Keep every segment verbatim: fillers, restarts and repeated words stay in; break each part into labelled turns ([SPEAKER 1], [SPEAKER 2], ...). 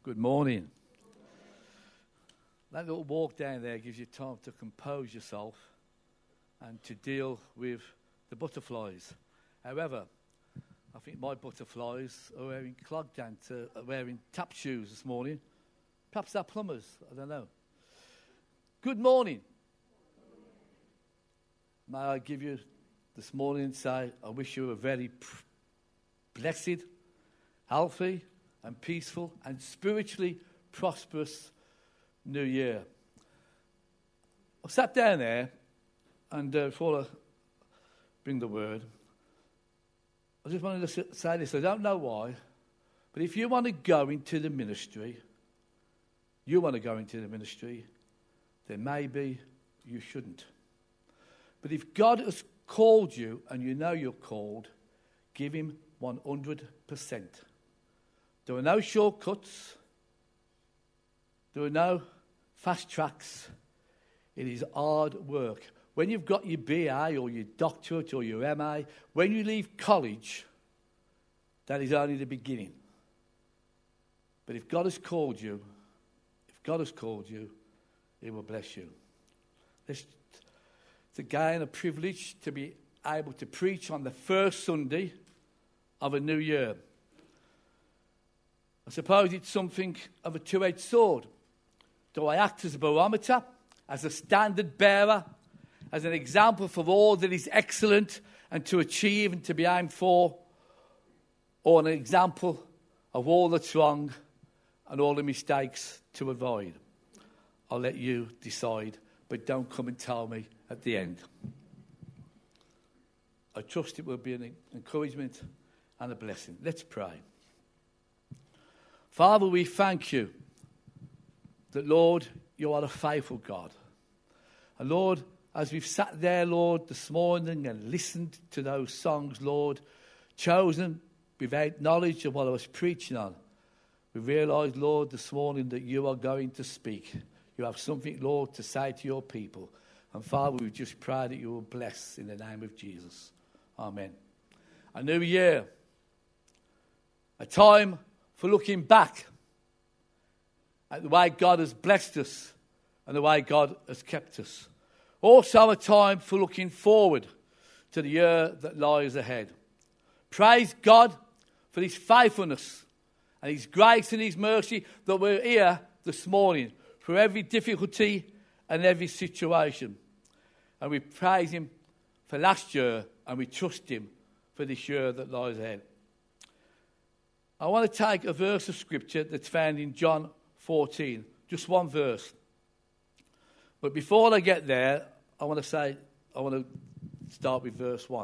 [SPEAKER 1] Good morning. That little walk down there gives you time to compose yourself and to deal with the butterflies. However, I think my butterflies are wearing clog dance, uh, are wearing tap shoes this morning. Perhaps they're plumbers, I don't know. Good morning. May I give you this morning and say, I wish you a very pr- blessed, healthy, and peaceful, and spiritually prosperous new year. I sat down there, and uh, before I bring the word, I just wanted to say this. I don't know why, but if you want to go into the ministry, you want to go into the ministry, then maybe you shouldn't. But if God has called you, and you know you're called, give him one hundred percent. There are no shortcuts. There are no fast tracks. It is hard work. When you've got your B A or your doctorate or your M A, when you leave college, that is only the beginning. But if God has called you, if God has called you, he will bless you. It's, it's again a privilege to be able to preach on the first Sunday of a new year. I suppose it's something of a two-edged sword. Do I act as a barometer, as a standard bearer, as an example for all that is excellent and to achieve and to be aimed for, or an example of all that's wrong and all the mistakes to avoid? I'll let you decide, but don't come and tell me at the end. I trust it will be an encouragement and a blessing. Let's pray. Father, we thank you that, Lord, you are a faithful God. And, Lord, as we've sat there, Lord, this morning and listened to those songs, Lord, chosen without knowledge of what I was preaching on, we realise, Lord, this morning that you are going to speak. You have something, Lord, to say to your people. And, Father, we just pray that you will bless in the name of Jesus. Amen. A new year. A time for looking back at the way God has blessed us and the way God has kept us. Also a time for looking forward to the year that lies ahead. Praise God for his faithfulness and his grace and his mercy that we're here this morning for every difficulty and every situation. And we praise him for last year and we trust him for this year that lies ahead. I want to take a verse of scripture that's found in John fourteen, just one verse. But before I get there, I want to say, I want to start with verse one.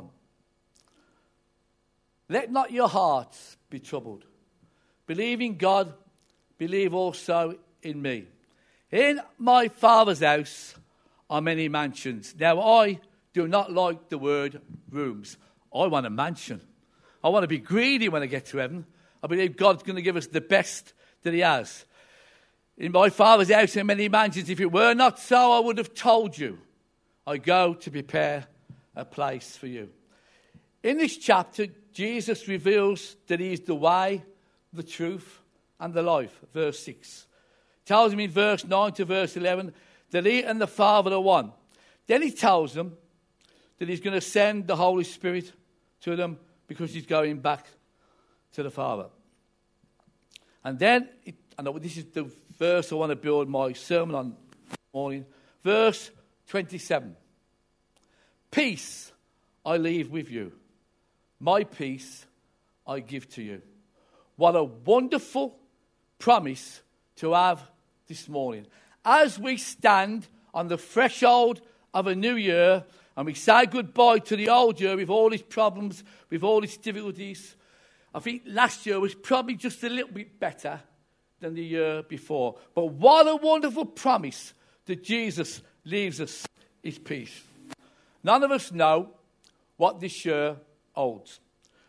[SPEAKER 1] Let not your hearts be troubled. Believe in God, believe also in me. In my Father's house are many mansions. Now, I do not like the word rooms. I want a mansion. I want to be greedy when I get to heaven. I believe God's going to give us the best that he has. In my Father's house are many mansions. If it were not so, I would have told you. I go to prepare a place for you. In this chapter, Jesus reveals that he is the way, the truth, and the life. Verse six. Tells him in verse nine to verse eleven that he and the Father are one. Then he tells them that he's going to send the Holy Spirit to them because he's going back to the Father. And then, it, I know this is the verse I want to build my sermon on this morning. Verse twenty-seven. Peace I leave with you. My peace I give to you. What a wonderful promise to have this morning. As we stand on the threshold of a new year and we say goodbye to the old year with all its problems, with all its difficulties, I think last year was probably just a little bit better than the year before. But what a wonderful promise that Jesus leaves us, his peace. None of us know what this year holds.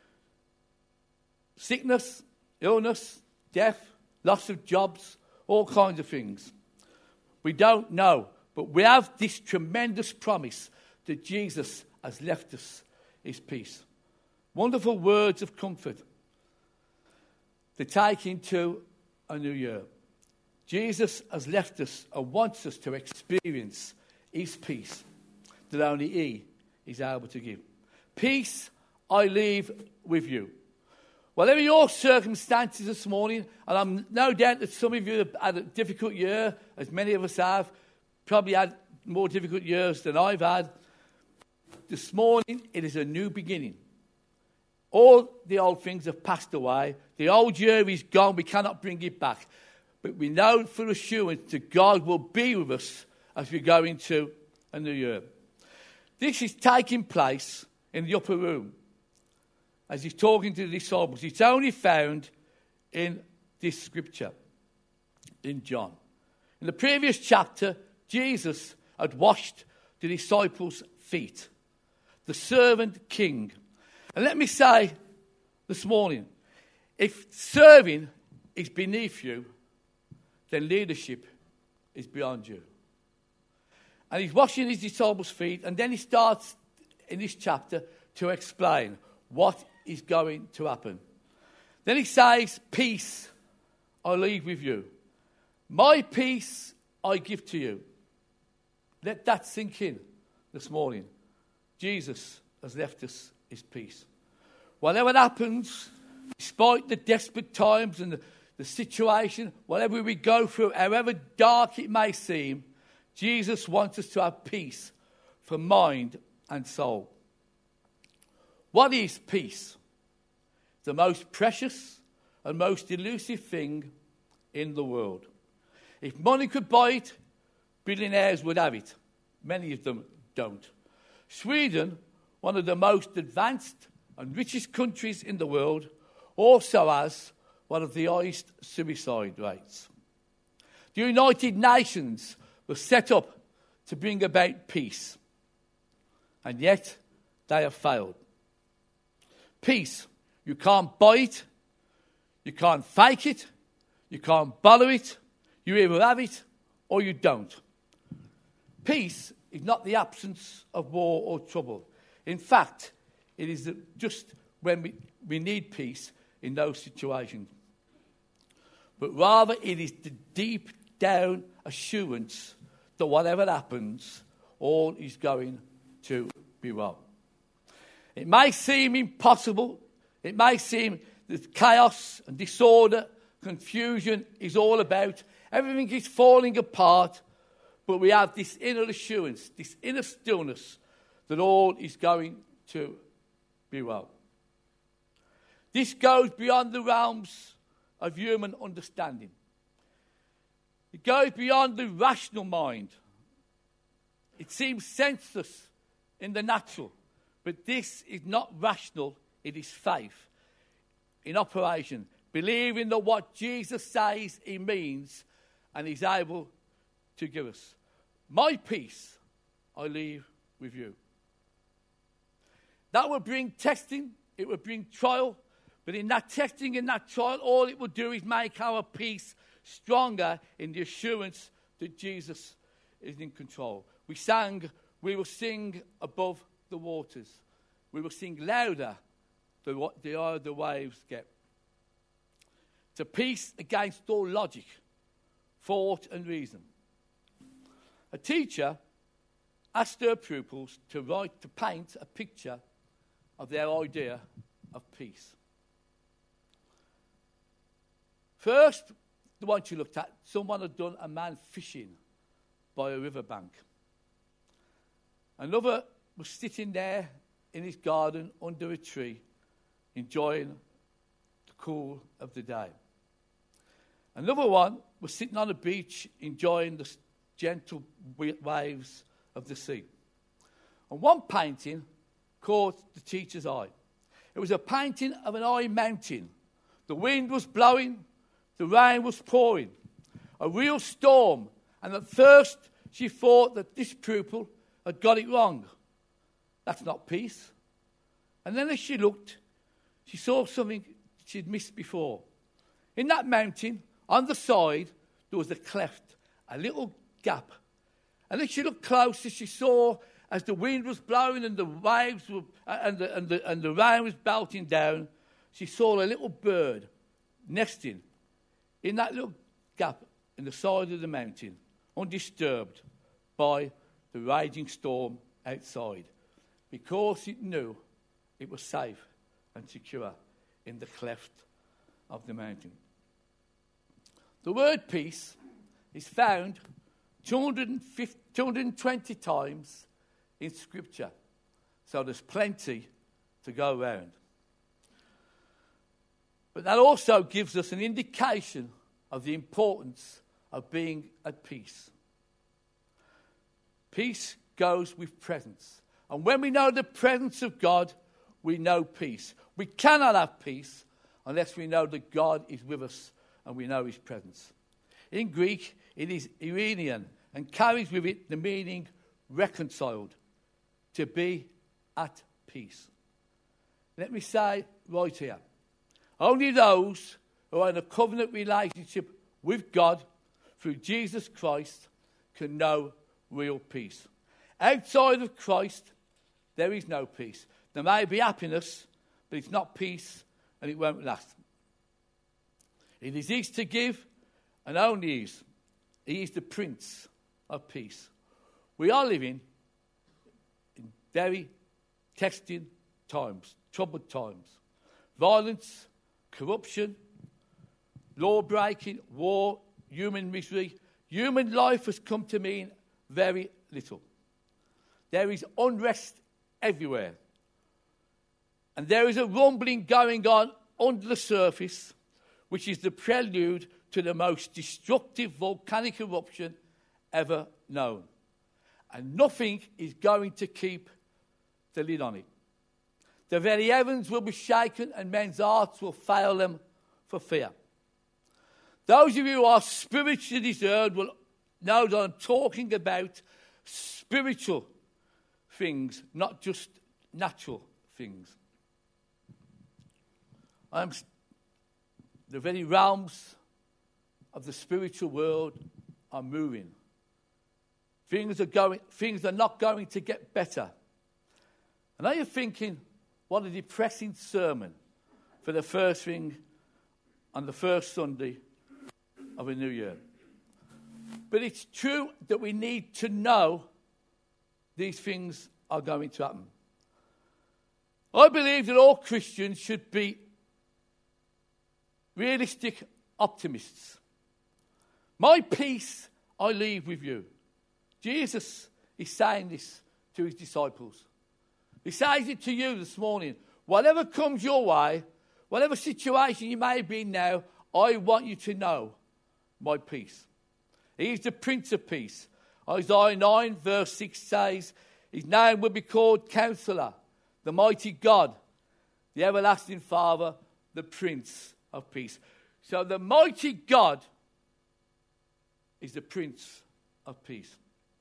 [SPEAKER 1] Sickness, illness, death, loss of jobs, all kinds of things. We don't know, but we have this tremendous promise that Jesus has left us his peace. Wonderful words of comfort. To take into a new year. Jesus has left us and wants us to experience his peace that only he is able to give. Peace I leave with you. Whatever your circumstances this morning, and I'm no doubt that some of you have had a difficult year, as many of us have, probably had more difficult years than I've had. This morning, it is a new beginning. All the old things have passed away. The old year is gone. We cannot bring it back. But we know for assurance that God will be with us as we go into a new year. This is taking place in the upper room as he's talking to the disciples. It's only found in this scripture, in John. In the previous chapter, Jesus had washed the disciples' feet, the servant king. And let me say this morning, if serving is beneath you, then leadership is beyond you. And he's washing his disciples' feet, and then he starts in this chapter to explain what is going to happen. Then he says, peace I leave with you. My peace I give to you. Let that sink in this morning. Jesus has left us his peace. Whatever happens, despite the desperate times and the, the situation, whatever we go through, however dark it may seem, Jesus wants us to have peace for mind and soul. What is peace? The most precious and most elusive thing in the world. If money could buy it, billionaires would have it. Many of them don't. Sweden, one of the most advanced and richest countries in the world, also has one of the highest suicide rates. The United Nations was set up to bring about peace, and yet they have failed. Peace, you can't buy it, you can't fake it, you can't borrow it, you either have it or you don't. Peace is not the absence of war or trouble. In fact, it is just when we, we need peace in those situations. But rather it is the deep down assurance that whatever happens, all is going to be well. It may seem impossible. It may seem that chaos and disorder, confusion is all about. Everything is falling apart. But we have this inner assurance, this inner stillness that all is going to be well. This goes beyond the realms of human understanding. It goes beyond the rational mind. It seems senseless in the natural, but this is not rational, it is faith in operation, believing that what Jesus says he means and he's able to give us. My peace I leave with you. That will bring testing, it will bring trial, but in that testing, in that trial, all it will do is make our peace stronger in the assurance that Jesus is in control. We sang, we will sing above the waters. We will sing louder than what the other waves get. It's a peace against all logic, thought and reason. A teacher asked her pupils to write, to paint a picture of their idea of peace. First, the one she looked at, someone had done a man fishing by a riverbank. Another was sitting there in his garden under a tree, enjoying the cool of the day. Another one was sitting on a beach, enjoying the gentle waves of the sea. And one painting caught the teacher's eye. It was a painting of an high mountain. The wind was blowing, the rain was pouring, a real storm. And at first she thought that this pupil had got it wrong. That's not peace. And then as she looked, she saw something she'd missed before. In that mountain, on the side, there was a cleft, a little gap. And as she looked closer, she saw, as the wind was blowing and the waves were, and the, and the, and the rain was belting down, she saw a little bird nesting in that little gap in the side of the mountain, undisturbed by the raging storm outside, because it knew it was safe and secure in the cleft of the mountain. The word peace is found two hundred fifty, two hundred twenty times in Scripture, so there's plenty to go around. But that also gives us an indication of the importance of being at peace. Peace goes with presence. And when we know the presence of God, we know peace. We cannot have peace unless we know that God is with us and we know his presence. In Greek, it is Irenian and carries with it the meaning reconciled, to be at peace. Let me say right here, only those who are in a covenant relationship with God through Jesus Christ can know real peace. Outside of Christ, there is no peace. There may be happiness, but it's not peace, and it won't last. It is his to give, and only his. He is the Prince of Peace. We are living in very testing times, troubled times. Violence, corruption, law-breaking, war, human misery. Human life has come to mean very little. There is unrest everywhere. And there is a rumbling going on under the surface, which is the prelude to the most destructive volcanic eruption ever known. And nothing is going to keep the lid on it. The very heavens will be shaken and men's hearts will fail them for fear. Those of you who are spiritually discerned will know that I'm talking about spiritual things, not just natural things. I'm, the very realms of the spiritual world are moving. Things are going. Things are not going to get better. And are you thinking, what a depressing sermon for the first thing on the first Sunday of a new year? But it's true that we need to know these things are going to happen. I believe that all Christians should be realistic optimists. My peace I leave with you. Jesus is saying this to his disciples. He says it to you this morning. Whatever comes your way, whatever situation you may be in now, I want you to know my peace. He is the Prince of Peace. Isaiah nine verse six says, his name will be called Counselor, the Mighty God, the Everlasting Father, the Prince of Peace. So the Mighty God is the Prince of Peace.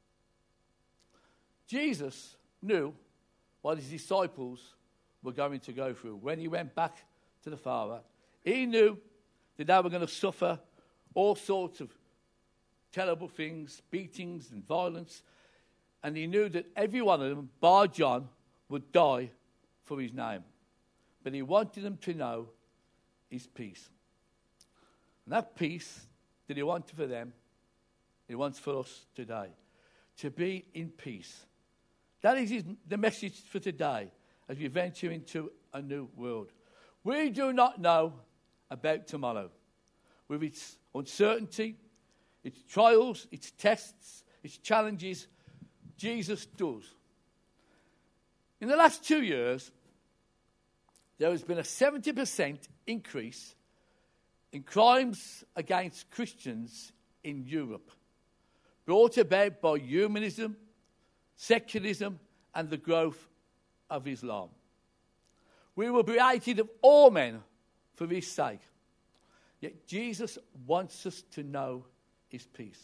[SPEAKER 1] Jesus knew what his disciples were going to go through. When he went back to the Father, he knew that they were going to suffer all sorts of terrible things, beatings and violence. And he knew that every one of them, bar John, would die for his name. But he wanted them to know his peace. And that peace that he wanted for them, he wants for us today. To be in peace. That is his, the message for today as we venture into a new world. We do not know about tomorrow. With its uncertainty, its trials, its tests, its challenges, Jesus does. In the last two years, there has been a seventy percent increase in crimes against Christians in Europe, brought about by humanism, secularism, and the growth of Islam. We were created of all men for his sake. Yet Jesus wants us to know his peace.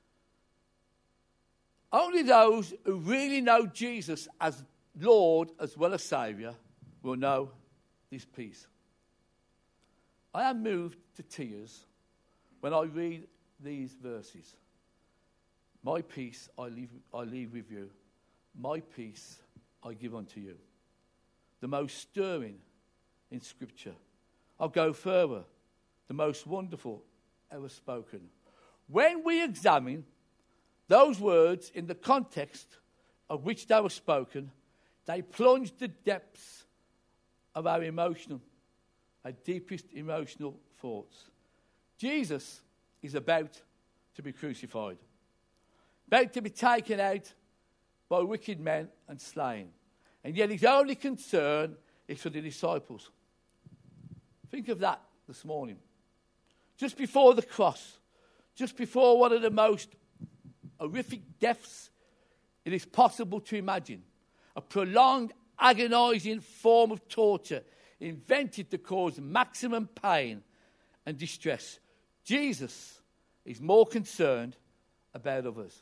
[SPEAKER 1] Only those who really know Jesus as Lord as well as Saviour will know this peace. I am moved to tears when I read these verses. My peace I leave, I leave with you. My peace I give unto you. The most stirring in Scripture. I'll go further. The most wonderful ever spoken. When we examine those words in the context of which they were spoken, they plunge the depths of our emotional, our deepest emotional thoughts. Jesus is about to be crucified, about to be taken out by wicked men and slain. And yet his only concern is for the disciples. Think of that this morning. Just before the cross, just before one of the most horrific deaths it is possible to imagine, a prolonged, agonizing form of torture invented to cause maximum pain and distress. Jesus is more concerned about others.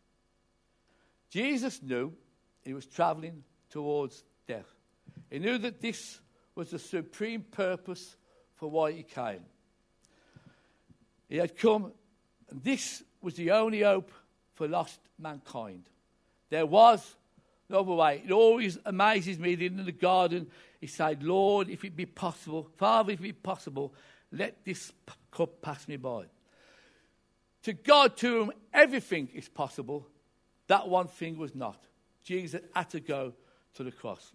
[SPEAKER 1] Jesus knew he was traveling towards death. He knew that this was the supreme purpose for why he came. He had come, and this was the only hope for lost mankind. There was no other way. It always amazes me that in the garden he said, Lord, if it be possible, Father, if it be possible, let this cup pass me by. To God, to whom everything is possible, that one thing was not. Jesus had to go to the cross.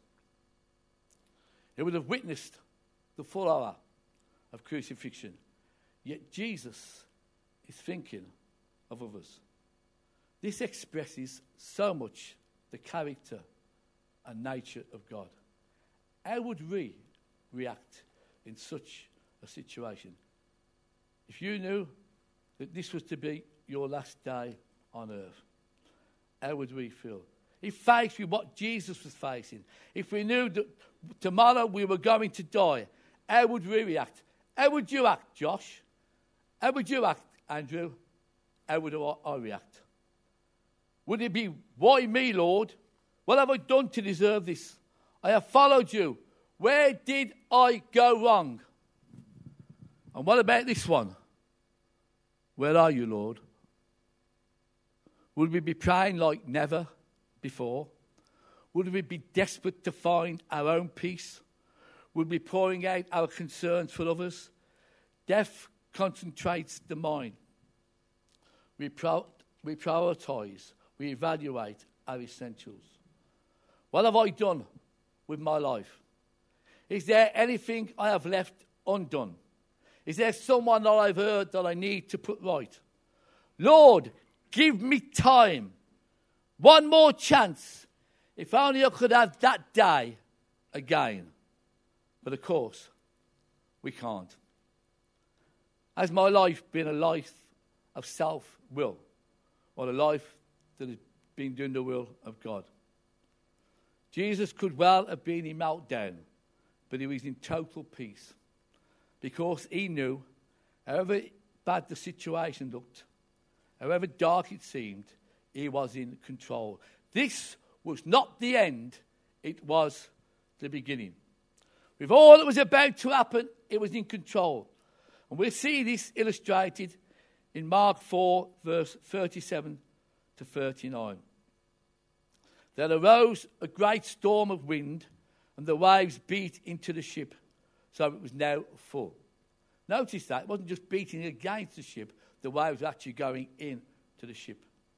[SPEAKER 1] He would have witnessed the full hour of crucifixion. Yet Jesus is thinking of others. This expresses so much the character and nature of God. How would we react in such a situation? If you knew that this was to be your last day on earth, how would we feel? If faced with what Jesus was facing, if we knew that tomorrow we were going to die, how would we react? How would you act, Josh? How would you act, Andrew? How would I react? Would it be, why me, Lord? What have I done to deserve this? I have followed you. Where did I go wrong? And what about this one? Where are you, Lord? Would we be praying like never before? Would we be desperate to find our own peace? Would we be pouring out our concerns for others? Death concentrates the mind. We, pro- we prioritize. We evaluate our essentials. What have I done with my life? Is there anything I have left undone? Is there someone that I've heard that I need to put right? Lord, give me time. One more chance. If only I could have that day again. But of course, we can't. Has my life been a life of self-will, or a life that has been doing the will of God? Jesus could well have been in meltdown, but he was in total peace, because he knew, however bad the situation looked, however dark it seemed, he was in control. This was not the end, it was the beginning. With all that was about to happen, it was in control. And we'll see this illustrated in Mark four, verse thirty-seven to thirty-nine. There arose a great storm of wind, and the waves beat into the ship, so it was now full. Notice that. It wasn't just beating against the ship. The waves were actually going into the ship.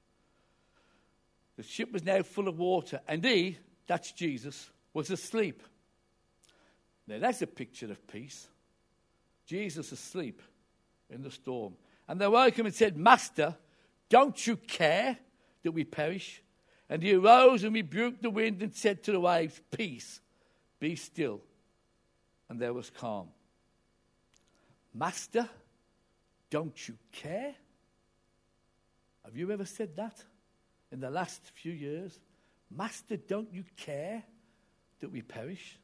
[SPEAKER 1] The ship was now full of water, and he, that's Jesus, was asleep. Now, that's a picture of peace. Jesus asleep in the storm. And they woke him and said, Master, don't you care that we perish? And he arose and rebuked the wind and said to the waves, Peace, be still. And there was calm. Master, don't you care? Have you ever said that in the last few years? Master, don't you care that we perish?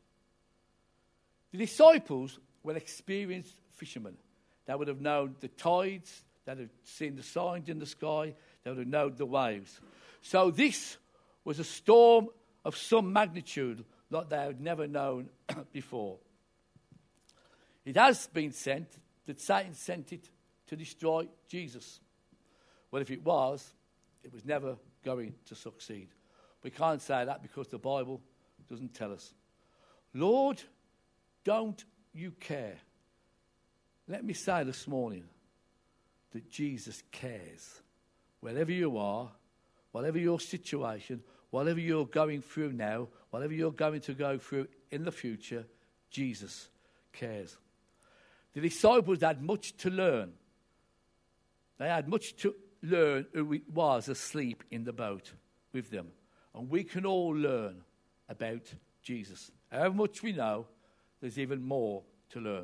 [SPEAKER 1] The disciples were experienced fishermen. They would have known the tides, they would have seen the signs in the sky, they would have known the waves. So this was a storm of some magnitude like they had never known before. It has been sent that Satan sent it to destroy Jesus. Well, if it was, it was never going to succeed. We can't say that because the Bible doesn't tell us. Lord, don't you care? Let me say this morning, that Jesus cares. Wherever you are, whatever your situation, whatever you're going through now, whatever you're going to go through in the future, Jesus cares. The disciples had much to learn. They had much to learn who it was asleep in the boat with them. And we can all learn about Jesus. However much we know, there's even more to learn.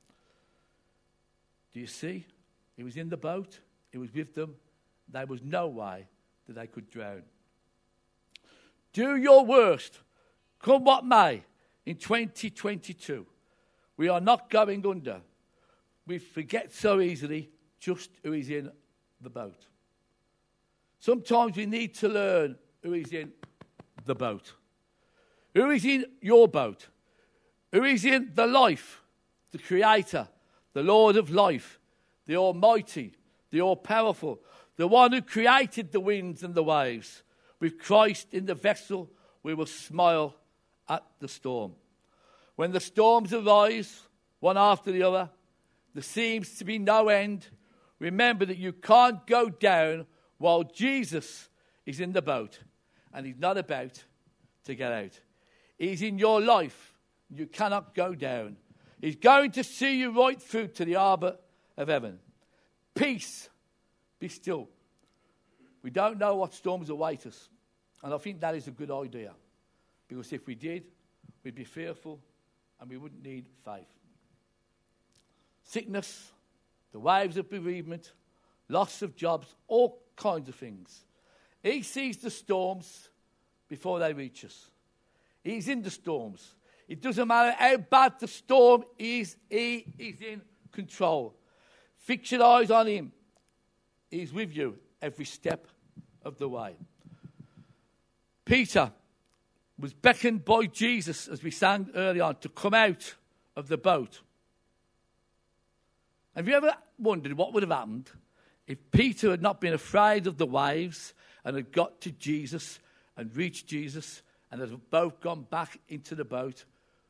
[SPEAKER 1] Do you see? He was in the boat. He was with them. There was no way that they could drown. Do your worst, come what may, in twenty twenty-two. We are not going under. We forget so easily just who is in the boat. Sometimes we need to learn who is in the boat. Who is in your boat? Who is in the life? The Creator, the Lord of life, the Almighty, the All-Powerful, the one who created the winds and the waves. With Christ in the vessel, we will smile at the storm. When the storms arise, one after the other, there seems to be no end. Remember that you can't go down while Jesus is in the boat, and he's not about to get out. He's in your life. You cannot go down. He's going to see you right through to the harbour of heaven. Peace, be still. We don't know what storms await us, and I think that is a good idea, because if we did, we'd be fearful and we wouldn't need faith. Sickness, the waves of bereavement, loss of jobs, all kinds of things. He sees the storms before they reach us. He's in the storms. It doesn't matter how bad the storm is, he is in control. Fix your eyes on him. He's with you every step of the way. Peter was beckoned by Jesus, as we sang earlier on, to come out of the boat. Have you ever wondered what would have happened if Peter had not been afraid of the waves and had got to Jesus and reached Jesus and had both gone back into the boat?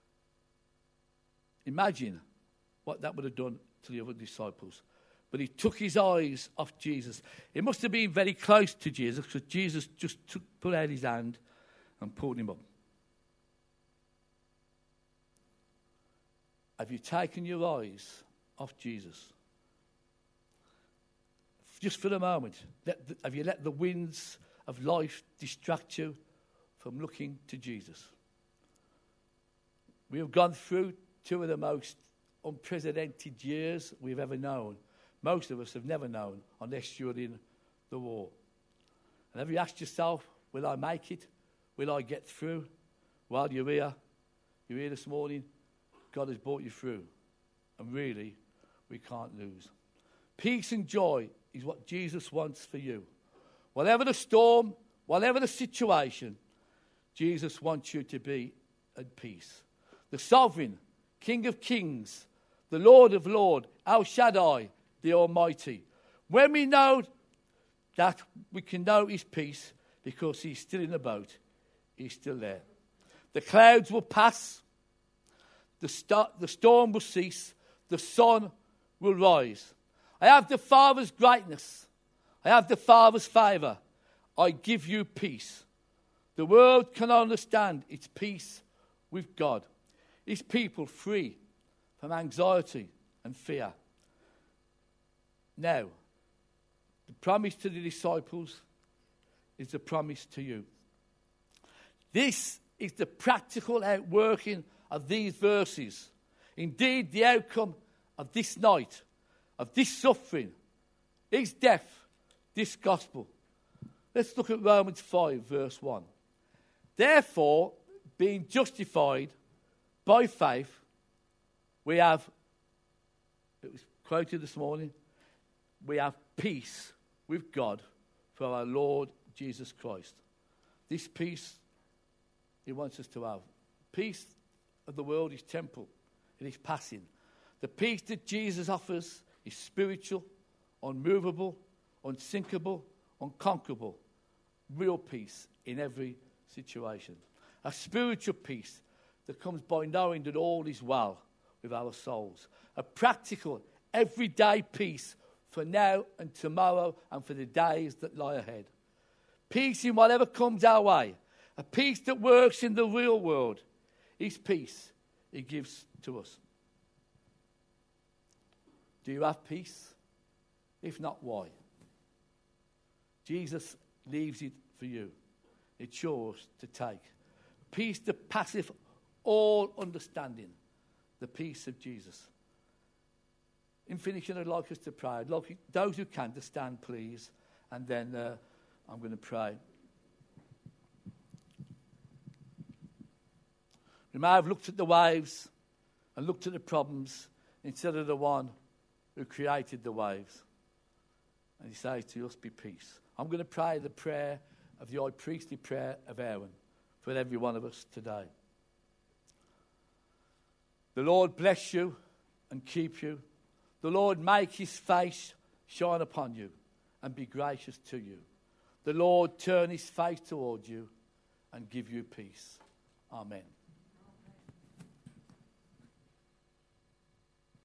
[SPEAKER 1] Imagine what that would have done to the other disciples. But he took his eyes off Jesus. He must have been very close to Jesus, because Jesus just took, put out his hand and pulled him up. Have you taken your eyes off Jesus? Just for a moment, let the, have you let the winds of life distract you from looking to Jesus? We have gone through two of the most unprecedented years we've ever known. Most of us have never known, unless you're in the war. And have you asked yourself, will I make it? Will I get through? Well, you're here. You're here this morning. God has brought you through. And really, we can't lose. Peace and joy is what Jesus wants for you. Whatever the storm, whatever the situation, Jesus wants you to be at peace. The sovereign, King of kings, the Lord of lords, El Shaddai, the Almighty. When we know that, we can know his peace because he's still in the boat. He's still there. The clouds will pass. The, st- the storm will cease. The sun will rise. I have the Father's greatness. I have the Father's favour. I give you peace. The world can understand its peace with God. His people free from anxiety and fear. Now, the promise to the disciples is the promise to you. This is the practical outworking of these verses. Indeed, the outcome of this night, of this suffering, is death, this gospel. Let's look at Romans five, verse one. Therefore, being justified by faith, we have, it was quoted this morning, we have peace with God through our Lord Jesus Christ. This peace he wants us to have. Peace of the world is temporal. It is passing. The peace that Jesus offers is spiritual, unmovable, unsinkable, unconquerable. Real peace in every situation. A spiritual peace that comes by knowing that all is well with our souls. A practical, everyday peace for now and tomorrow and for the days that lie ahead. Peace in whatever comes our way. A peace that works in the real world. His peace he gives to us. Do you have peace? If not, why? Jesus leaves it for you. It's yours to take. Peace that passeth all understanding. The peace of Jesus. In finishing, I'd like us to pray. I'd like those who can to stand, please. And then uh, I'm going to pray. We may have looked at the waves and looked at the problems instead of the one who created the waves. And he says to us, be peace. I'm going to pray the prayer of the high priestly prayer of Aaron for every one of us today. The Lord bless you and keep you. The Lord make his face shine upon you and be gracious to you. The Lord turn his face toward you and give you peace. Amen.